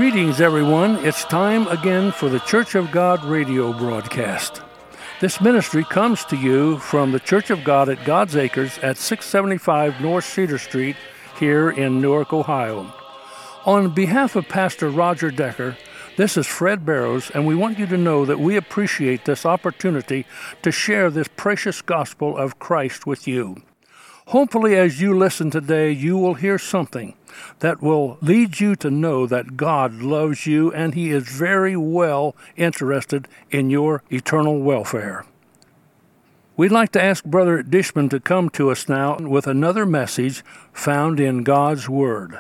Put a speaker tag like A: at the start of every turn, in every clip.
A: Greetings, everyone. It's time again for the Church of God radio broadcast. This ministry comes to you from the Church of God at God's Acres at 675 North Cedar Street here in Newark, Ohio. On behalf of Pastor Roger Decker, this is Fred Barrows, and we want you to know that we appreciate this opportunity to share this precious gospel of Christ with you. Hopefully, as you listen today, you will hear something that will lead you to know that God loves you and He is very well interested in your eternal welfare. We'd like to ask Brother Dishman to come to us now with another message found in God's Word.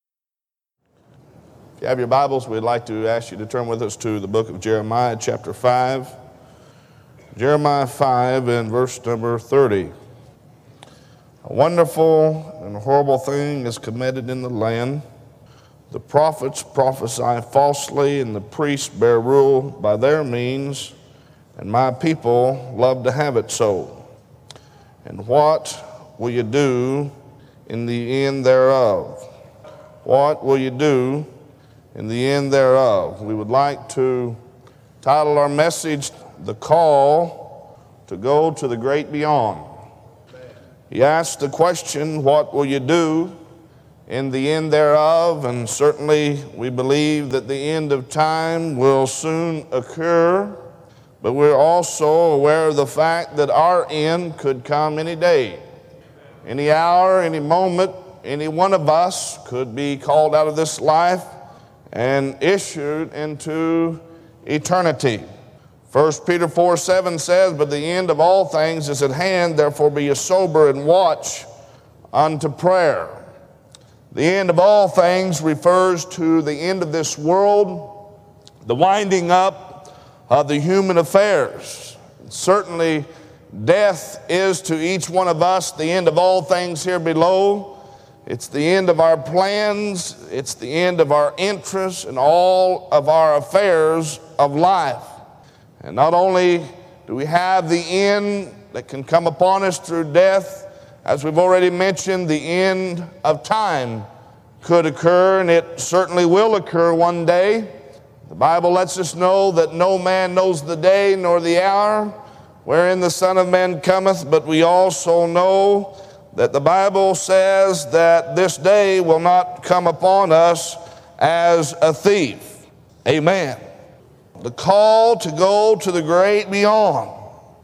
B: If you have your Bibles, we'd like to ask you to turn with us to the book of Jeremiah, chapter 5. Jeremiah 5 and verse number 30. A wonderful and horrible thing is committed in the land. The prophets prophesy falsely, and the priests bear rule by their means, and my people love to have it so. And what will you do in the end thereof? What will you do in the end thereof? We would like to title our message, The Call to Go to the Great Beyond. He asked the question, what will you do in the end thereof? And certainly we believe that the end of time will soon occur, but we're also aware of the fact that our end could come any day, any hour, any moment. Any one of us could be called out of this life and issued into eternity. 1 Peter 4:7 says, but the end of all things is at hand, therefore be ye sober and watch unto prayer. The end of all things refers to the end of this world, the winding up of the human affairs. Certainly, death is to each one of us the end of all things here below. It's the end of our plans, it's the end of our interests and all of our affairs of life. And not only do we have the end that can come upon us through death, as we've already mentioned, the end of time could occur, and it certainly will occur one day. The Bible lets us know that no man knows the day nor the hour wherein the Son of Man cometh, but we also know that the Bible says that this day will not come upon us as a thief. Amen. The call to go to the great beyond.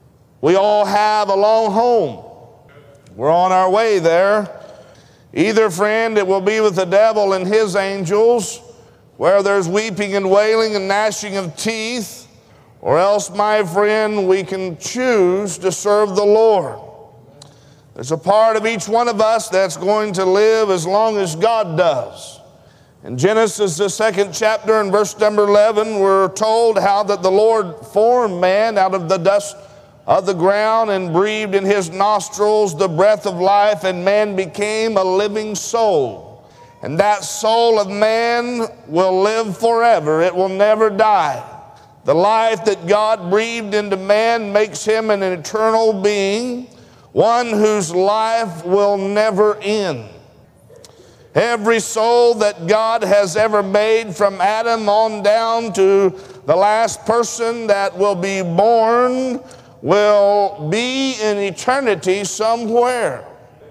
B: We all have a long home. We're on our way there. Either, friend, it will be with the devil and his angels, where there's weeping and wailing and gnashing of teeth, or else, my friend, we can choose to serve the Lord. There's a part of each one of us that's going to live as long as God does. In Genesis, the 2nd chapter, and verse number 11, we're told how that the Lord formed man out of the dust of the ground and breathed in his nostrils the breath of life, and man became a living soul. And that soul of man will live forever. It will never die. The life that God breathed into man makes him an eternal being, one whose life will never end. Every soul that God has ever made, from Adam on down to the last person that will be born, will be in eternity somewhere.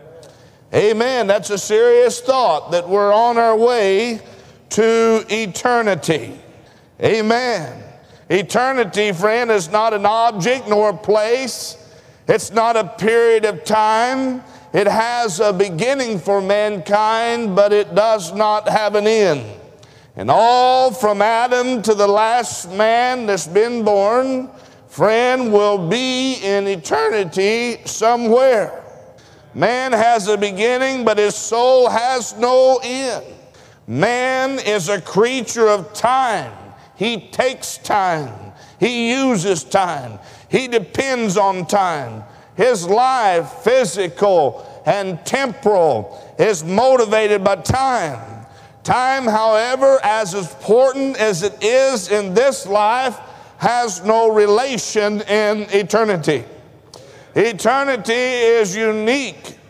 B: Amen. That's a serious thought, that we're on our way to eternity. Amen. Eternity, friend, is not an object nor a place. It's not a period of time. It has a beginning for mankind, but it does not have an end. And all from Adam to the last man that's been born, friend, will be in eternity somewhere. Man has a beginning, but his soul has no end. Man is a creature of time. He takes time. He uses time. He depends on time. His life, physical and temporal, is motivated by time. Time, however, as important as it is in this life, has no relation in eternity. Eternity is unique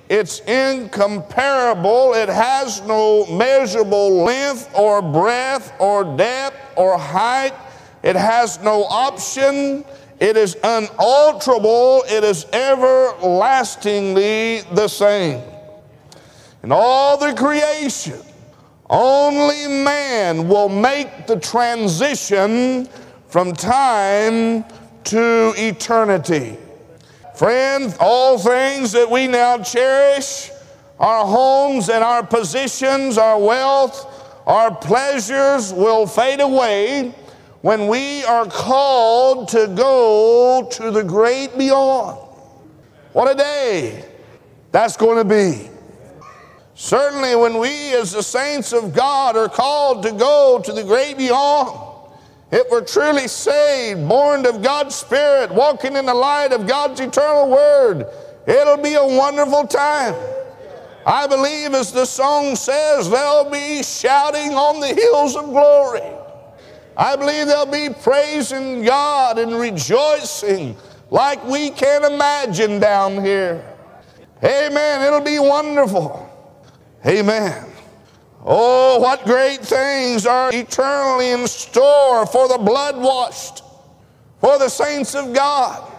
B: It's incomparable. It has no measurable length or breadth or depth or height. It has no option. It is unalterable. It is everlastingly the same. In all the creation, only man will make the transition from time to eternity. Friend, all things that we now cherish, our homes and our positions, our wealth, our pleasures will fade away when we are called to go to the great beyond. What a day that's going to be. Certainly when we as the saints of God are called to go to the great beyond, if we're truly saved, born of God's Spirit, walking in the light of God's eternal Word, it'll be a wonderful time. I believe, as the song says, there'll be shouting on the hills of glory. I believe there'll be praising God and rejoicing like we can't imagine down here. Amen. It'll be wonderful. Amen. Oh, what great things are eternally in store for the blood-washed, for the saints of God.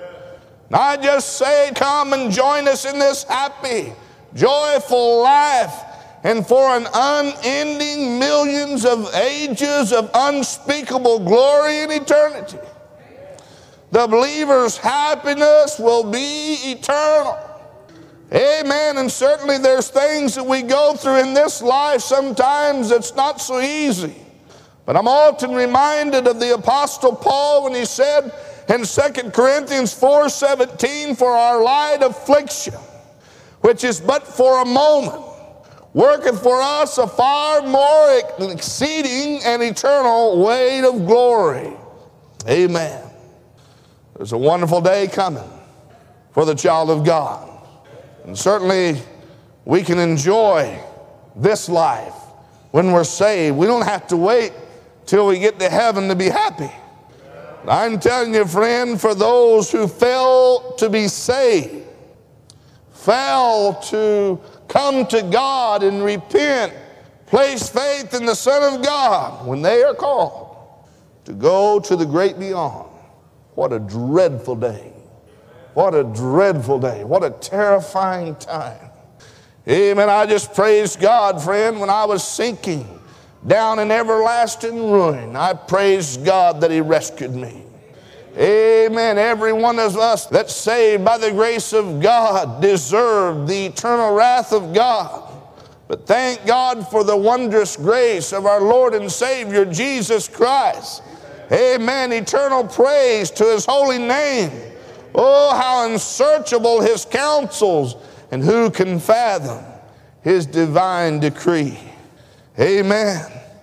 B: I just say, come and join us in this happy, joyful life, and for an unending millions of ages of unspeakable glory and eternity. The believer's happiness will be eternal. Amen. And certainly there's things that we go through in this life sometimes that's not so easy. But I'm often reminded of the Apostle Paul when he said in 2 Corinthians 4:17, for our light affliction, which is but for a moment, worketh for us a far more exceeding and eternal weight of glory. Amen. There's a wonderful day coming for the child of God. And certainly we can enjoy this life when we're saved. We don't have to wait till we get to heaven to be happy. I'm telling you, friend, for those who fail to be saved, fail to come to God and repent, place faith in the Son of God, when they are called to go to the great beyond, what a dreadful day. What a dreadful day. What a terrifying time. Amen. I just praise God, friend, when I was sinking down in everlasting ruin, I praised God that He rescued me. Amen. Every one of us that's saved by the grace of God deserved the eternal wrath of God. But thank God for the wondrous grace of our Lord and Savior, Jesus Christ. Amen. Eternal praise to His holy name. Oh, how unsearchable His counsels, and who can fathom His divine decree. Amen.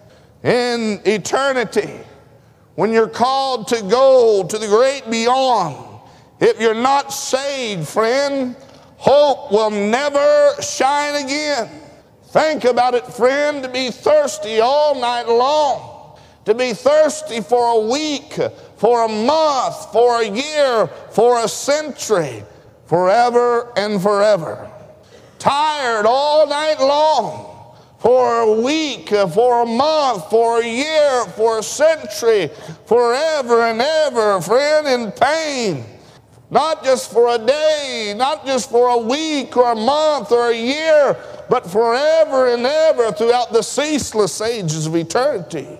B: In eternity, when you're called to go to the great beyond, if you're not saved, friend, hope will never shine again. Think about it, friend, to be thirsty all night long, to be thirsty for a week, for a month, for a year, for a century, forever and forever. Tired all night long, for a week, for a month, for a year, for a century, forever and ever, friend, in pain. Not just for a day, not just for a week or a month or a year, but forever and ever throughout the ceaseless ages of eternity.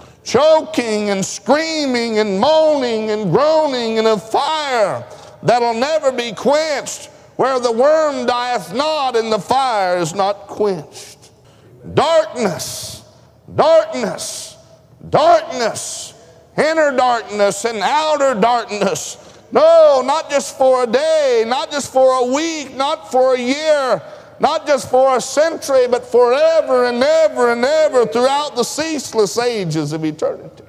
B: Choking and screaming and moaning and groaning in a fire that'll never be quenched, where the worm dieth not and the fire is not quenched. Darkness, darkness, darkness, inner darkness and outer darkness. No, not just for a day, not just for a week, not for a year, not just for a century, but forever and ever and ever throughout the ceaseless ages of eternity.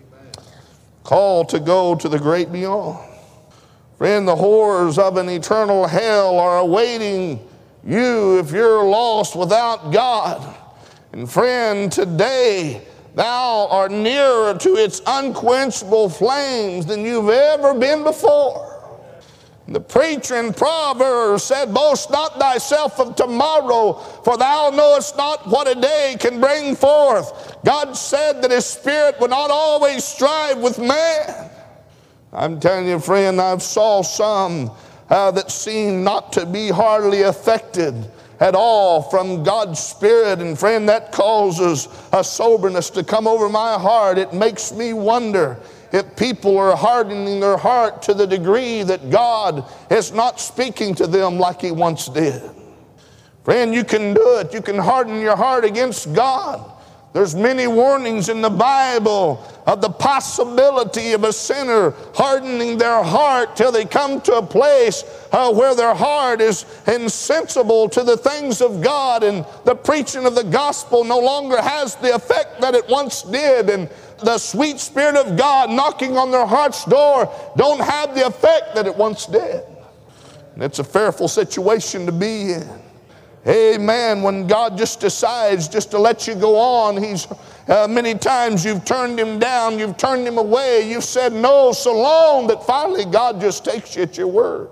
B: Called to go to the great beyond. Friend, the horrors of an eternal hell are awaiting you if you're lost without God. And friend, today thou art nearer to its unquenchable flames than you've ever been before. The preacher in Proverbs said, boast not thyself of tomorrow, for thou knowest not what a day can bring forth. God said that his Spirit would not always strive with man. I'm telling you, friend, I've saw some that seem not to be hardly affected at all from God's Spirit. And friend, that causes a soberness to come over my heart. It makes me wonder if people are hardening their heart to the degree that God is not speaking to them like he once did. Friend, you can do it. You can harden your heart against God. There's many warnings in the Bible of the possibility of a sinner hardening their heart till they come to a place where their heart is insensible to the things of God, and the preaching of the gospel no longer has the effect that it once did, and the sweet Spirit of God knocking on their heart's door don't have the effect that it once did. And it's a fearful situation to be in. Amen. When God just decides just to let you go on, he's many times you've turned him down, you've turned him away, you've said no so long that finally God just takes you at your word.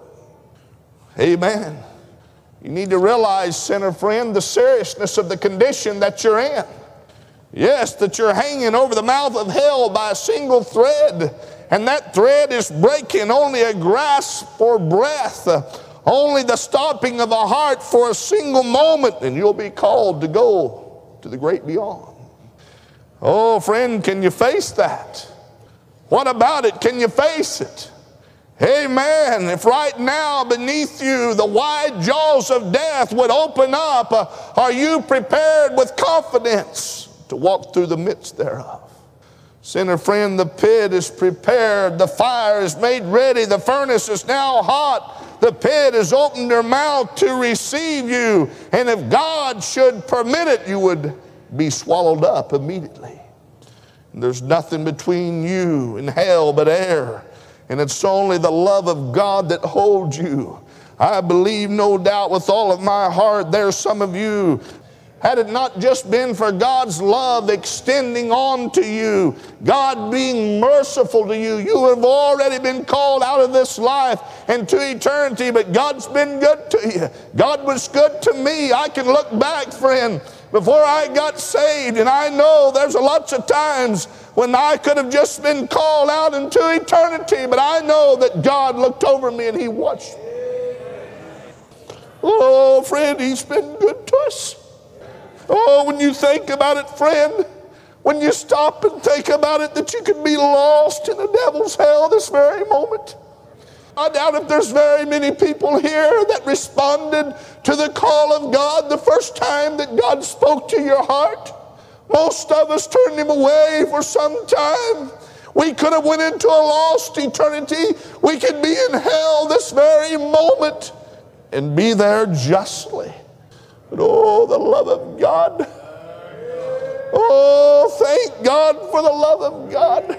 B: Amen. You need to realize, sinner friend, the seriousness of the condition that you're in. Yes, that you're hanging over the mouth of hell by a single thread, and that thread is breaking. Only a grasp for breath, only the stopping of a heart for a single moment, and you'll be called to go to the great beyond. Oh, friend, can you face that? What about it? Can you face it? Amen. If right now beneath you the wide jaws of death would open up, are you prepared with confidence to walk through the midst thereof? Sinner friend, the pit is prepared. The fire is made ready. The furnace is now hot. The pit has opened her mouth to receive you. And if God should permit it, you would be swallowed up immediately. And there's nothing between you and hell but air. And it's only the love of God that holds you. I believe, no doubt, with all of my heart, there's some of you, had it not just been for God's love extending on to you, God being merciful to you, you have already been called out of this life and to eternity. But God's been good to you. God was good to me. I can look back, friend, before I got saved, and I know there's lots of times when I could have just been called out into eternity, but I know that God looked over me and he watched me. Oh, friend, he's been good to us. Oh, when you think about it, friend, when you stop and think about it, that you could be lost in the devil's hell this very moment. I doubt if there's very many people here that responded to the call of God the first time that God spoke to your heart. Most of us turned him away for some time. We could have went into a lost eternity. We could be in hell this very moment and be there justly. But oh, the love of God. Oh, thank God for the love of God.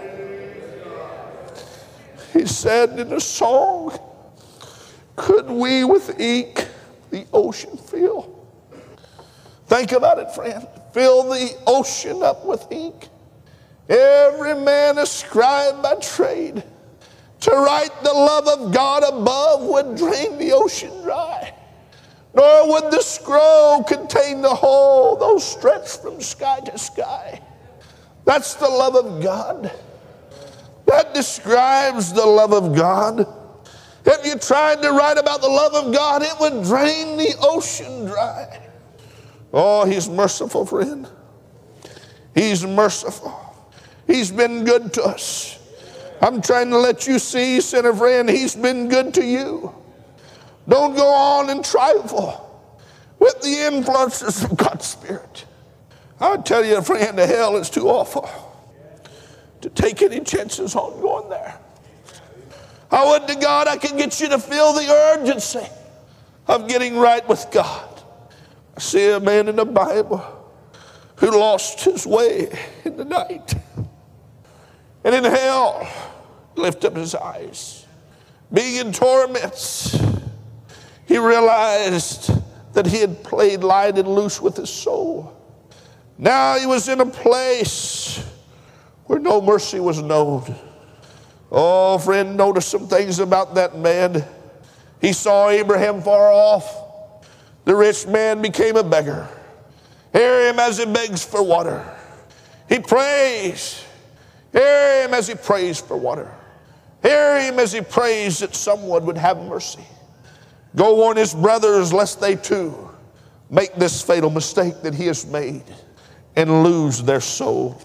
B: He said in a song, could we with ink the ocean fill? Think about it, friend. Fill the ocean up with ink. Every man a scribe by trade. To write the love of God above would drain the ocean dry. Nor would the scroll contain the whole, though stretched from sky to sky. That's the love of God. That describes the love of God. If you tried to write about the love of God, it would drain the ocean dry. Oh, he's merciful, friend. He's merciful. He's been good to us. I'm trying to let you see, sinner friend, he's been good to you. Don't go on and trifle with the influences of God's Spirit. I tell you, friend, the hell is too awful to take any chances on going there. I would to God I could get you to feel the urgency of getting right with God. I see a man in the Bible who lost his way in the night. And in hell, lift up his eyes. Being in torments, he realized that he had played light and loose with his soul. Now he was in a place where no mercy was known. Oh, friend, notice some things about that man. He saw Abraham far off. The rich man became a beggar. Hear him as he begs for water. He prays. Hear him as he prays for water. Hear him as he prays that someone would have mercy. Go warn his brothers lest they too make this fatal mistake that he has made and lose their soul.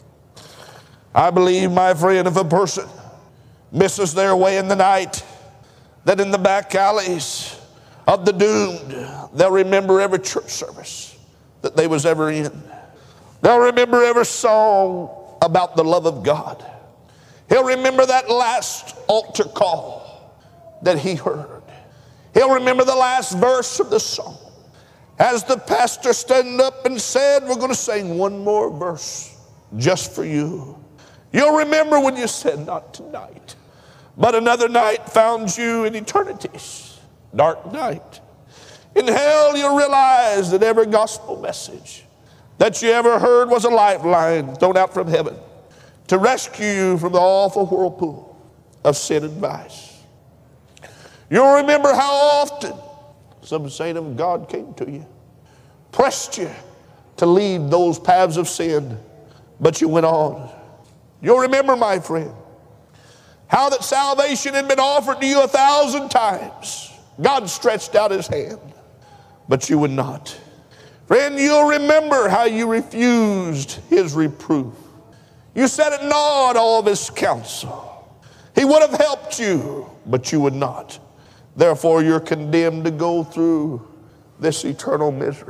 B: I believe, my friend, if a person misses their way in the night, that in the back alleys of the doomed, they'll remember every church service that they was ever in. They'll remember every song about the love of God. He'll remember that last altar call that he heard. He'll remember the last verse of the song. As the pastor stood up and said, we're going to sing one more verse just for you. You'll remember when you said, not tonight, but another night found you in eternity's dark night. In hell, you'll realize that every gospel message that you ever heard was a lifeline thrown out from heaven to rescue you from the awful whirlpool of sin and vice. You'll remember how often some saint of God came to you, pressed you to leave those paths of sin, but you went on. You'll remember, my friend, how that salvation had been offered to you 1,000 times. God stretched out his hand, but you would not. Friend, you'll remember how you refused his reproof. You set at naught all of his counsel. He would have helped you, but you would not. Therefore, you're condemned to go through this eternal misery.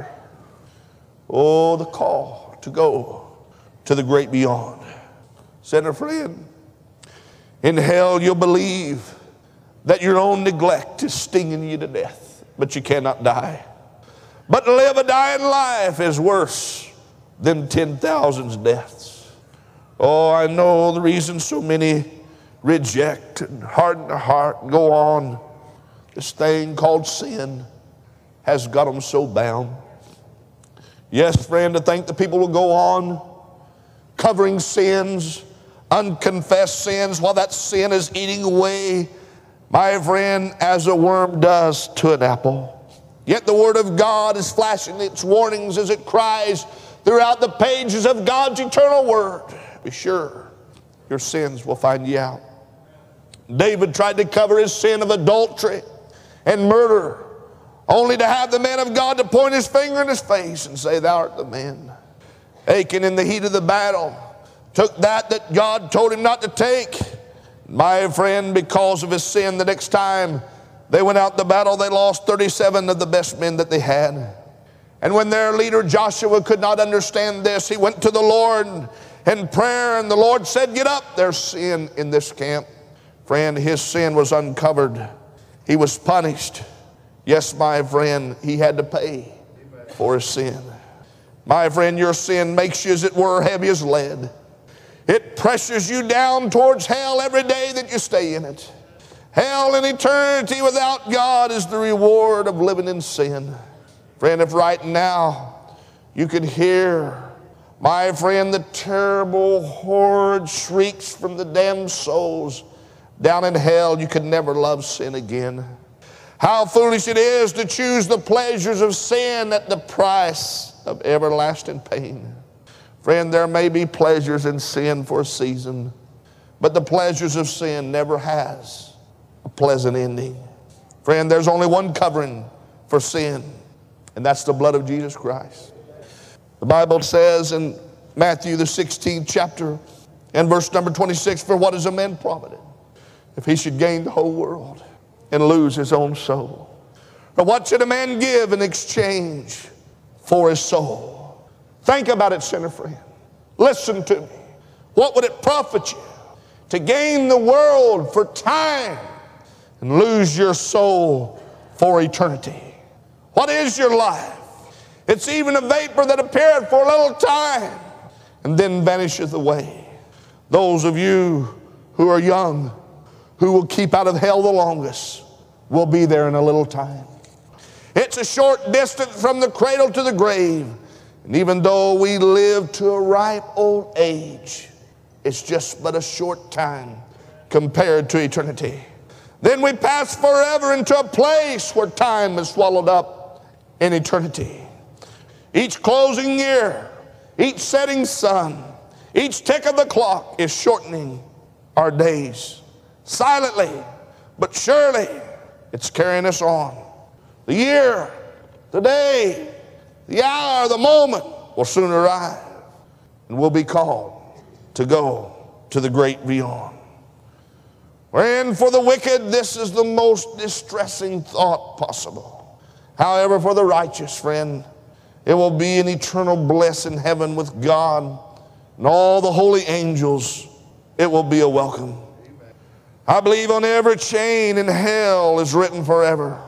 B: Oh, the call to go to the great beyond. Sinner friend, in hell you'll believe that your own neglect is stinging you to death, but you cannot die. But to live a dying life is worse than 10,000 deaths. Oh, I know the reason so many reject and harden their heart and go on. This thing called sin has got them so bound. Yes, friend, to think that people will go on covering sins, unconfessed sins, while that sin is eating away, my friend, as a worm does to an apple. Yet the Word of God is flashing its warnings as it cries throughout the pages of God's eternal Word. Be sure your sins will find you out. David tried to cover his sin of adultery and murder, only to have the man of God to point his finger in his face and say, thou art the man. Achan, in the heat of the battle, took that God told him not to take. My friend, because of his sin, the next time they went out to battle, they lost 37 of the best men that they had. And when their leader Joshua could not understand this, he went to the Lord in prayer, and the Lord said, get up, there's sin in this camp. Friend, his sin was uncovered. He was punished. Yes, my friend, he had to pay for his sin. My friend, your sin makes you, as it were, heavy as lead. It pressures you down towards hell every day that you stay in it. Hell and eternity without God is the reward of living in sin. Friend, if right now you could hear, my friend, the terrible, horrid shrieks from the damned souls down in hell, you could never love sin again. How foolish it is to choose the pleasures of sin at the price of everlasting pain. Friend, there may be pleasures in sin for a season, but the pleasures of sin never has a pleasant ending. Friend, there's only one covering for sin, and that's the blood of Jesus Christ. The Bible says in Matthew the 16th chapter and verse number 26, for what is a man profited if he should gain the whole world and lose his own soul? Or what should a man give in exchange for his soul? Think about it, sinner friend. Listen to me. What would it profit you to gain the world for time and lose your soul for eternity? What is your life? It's even a vapor that appeareth for a little time and then vanisheth away. Those of you who are young, who will keep out of hell the longest, will be there in a little time. It's a short distance from the cradle to the grave. And even though we live to a ripe old age, it's just but a short time compared to eternity. Then we pass forever into a place where time is swallowed up in eternity. Each closing year, each setting sun, each tick of the clock is shortening our days. Silently, but surely, it's carrying us on. The year, the day, the hour, the moment will soon arrive, and we'll be called to go to the great beyond. Wherein for the wicked, this is the most distressing thought possible. However, for the righteous, friend, it will be an eternal bliss in heaven with God and all the holy angels. It will be a welcome. I believe on every chain in hell is written forever.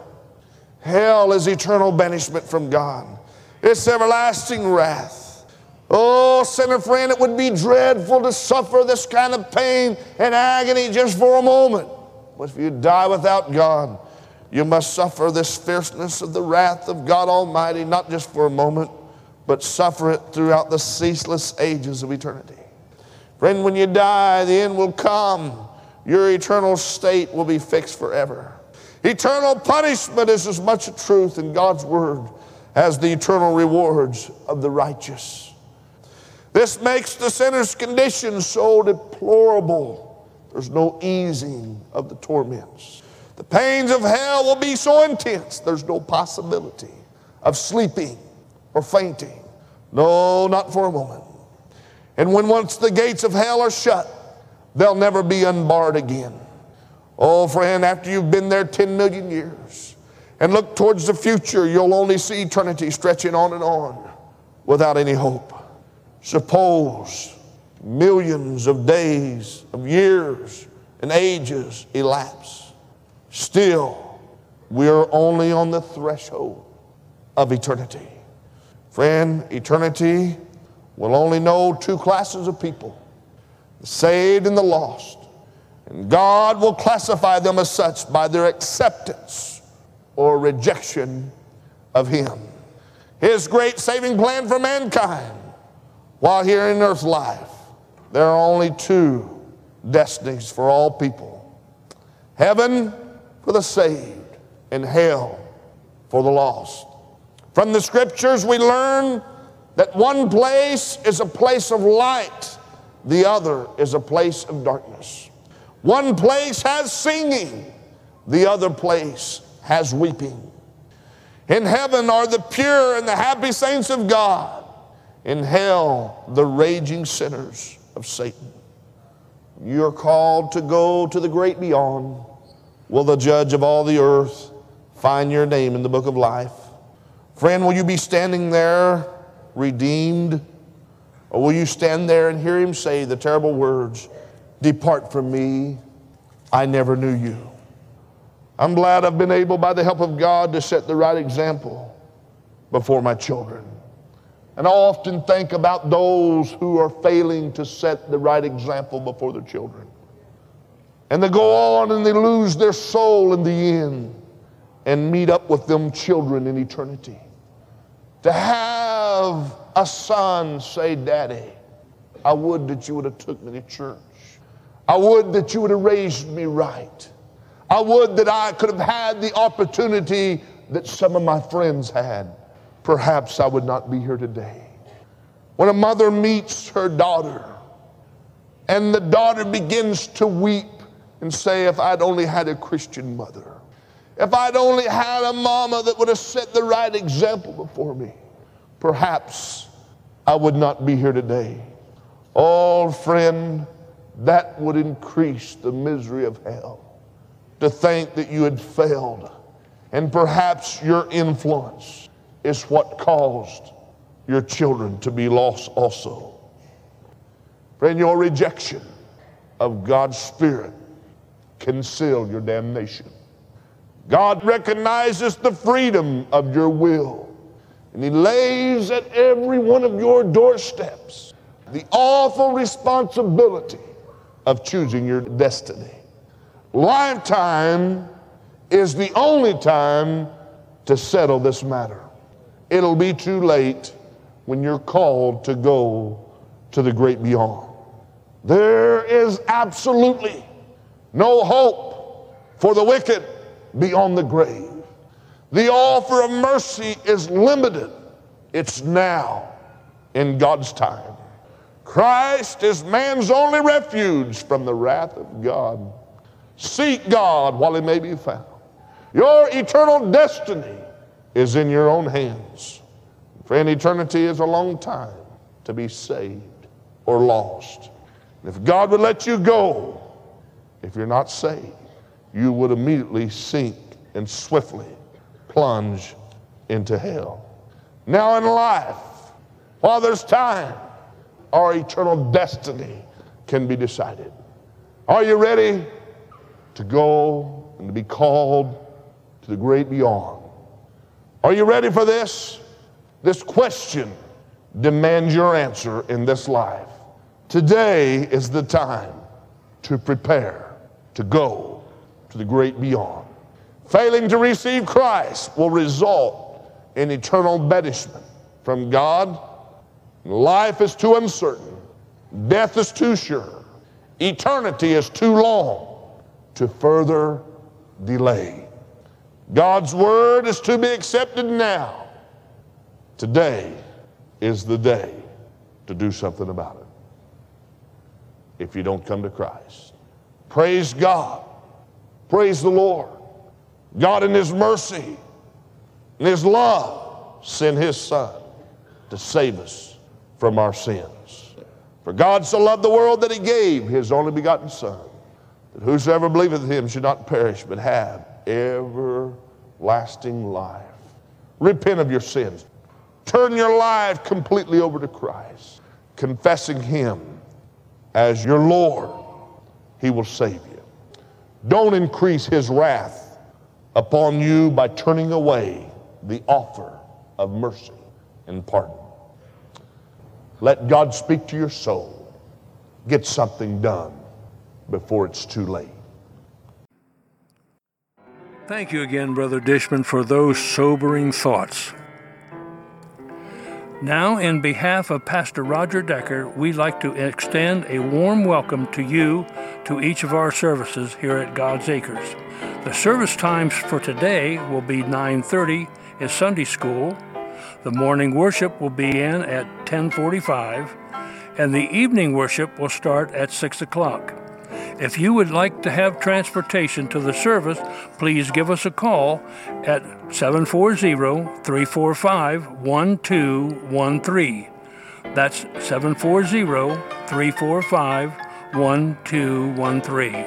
B: Hell is eternal banishment from God. It's everlasting wrath. Oh, sinner friend, it would be dreadful to suffer this kind of pain and agony just for a moment. But if you die without God, you must suffer this fierceness of the wrath of God Almighty, not just for a moment, but suffer it throughout the ceaseless ages of eternity. Friend, when you die, the end will come. Your eternal state will be fixed forever. Eternal punishment is as much a truth in God's word as the eternal rewards of the righteous. This makes the sinner's condition so deplorable. There's no easing of the torments. The pains of hell will be so intense, there's no possibility of sleeping or fainting. No, not for a moment. And when once the gates of hell are shut, they'll never be unbarred again. Oh, friend, after you've been there 10 million years and look towards the future, you'll only see eternity stretching on and on without any hope. Suppose millions of days, of years, and ages elapse. Still, we are only on the threshold of eternity. Friend, eternity will only know two classes of people: the saved and the lost. And God will classify them as such by their acceptance or rejection of Him. His great saving plan for mankind, while here in earth life, there are only two destinies for all people: heaven for the saved and hell for the lost. From the scriptures we learn that one place is a place of light, the other is a place of darkness. One place has singing, the other place has weeping. In heaven are the pure and the happy saints of God. In hell, the raging sinners of Satan. You're called to go to the great beyond. Will the judge of all the earth find your name in the book of life? Friend, will you be standing there redeemed? Or will you stand there and hear Him say the terrible words, "Depart from me, I never knew you"? I'm glad I've been able, by the help of God, to set the right example before my children. And I often think about those who are failing to set the right example before their children. And they go on and they lose their soul in the end and meet up with them children in eternity. To have a son say, "Daddy, I would that you would have took me to church. I would that you would have raised me right. I would that I could have had the opportunity that some of my friends had. Perhaps I would not be here today." When a mother meets her daughter and the daughter begins to weep and say, "If I'd only had a Christian mother, if I'd only had a mama that would have set the right example before me, perhaps I would not be here today." Oh, friend, that would increase the misery of hell. To think that you had failed, and perhaps your influence is what caused your children to be lost also. Friend, your rejection of God's Spirit can seal your damnation. God recognizes the freedom of your will, and He lays at every one of your doorsteps the awful responsibility of choosing your destiny. Lifetime is the only time to settle this matter. It'll be too late when you're called to go to the great beyond. There is absolutely no hope for the wicked beyond the grave. The offer of mercy is limited. It's now in God's time. Christ is man's only refuge from the wrath of God. Seek God while he may be found. Your eternal destiny is in your own hands. Friend, eternity is a long time to be saved or lost. If God would let you go, if you're not saved, you would immediately sink and swiftly plunge into hell. Now in life, while there's time, our eternal destiny can be decided. Are you ready to go and to be called to the great beyond? Are you ready for this? This question demands your answer in this life. Today is the time to prepare to go to the great beyond. Failing to receive Christ will result in eternal banishment from God. Life is too uncertain. Death is too sure. Eternity is too long to further delay. God's word is to be accepted now. Today is the day to do something about it. If you don't come to Christ, praise God. Praise the Lord. God in his mercy and his love sent his Son to save us from our sins. For God so loved the world that he gave his only begotten Son, that whosoever believeth in him should not perish but have everlasting life. Repent of your sins. Turn your life completely over to Christ, confessing him as your Lord. He will save you. Don't increase his wrath upon you by turning away the offer of mercy and pardon. Let God speak to your soul. Get something done before it's too late.
A: Thank you again, Brother Dishman, for those sobering thoughts. Now, in behalf of Pastor Roger Decker, we'd like to extend a warm welcome to you to each of our services here at God's Acres. The service times for today will be 9:30 is Sunday school. The morning worship will begin at 10:45, and the evening worship will start at 6 o'clock. If you would like to have transportation to the service, please give us a call at 740-345-1213. That's 740-345-1213.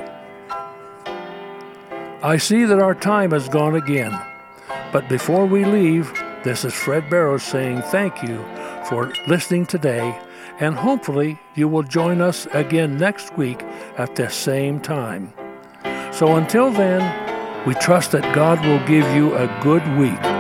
A: I see that our time has gone again, but before we leave, this is Fred Barrows saying thank you for listening today, and hopefully you will join us again next week at the same time. So until then, we trust that God will give you a good week.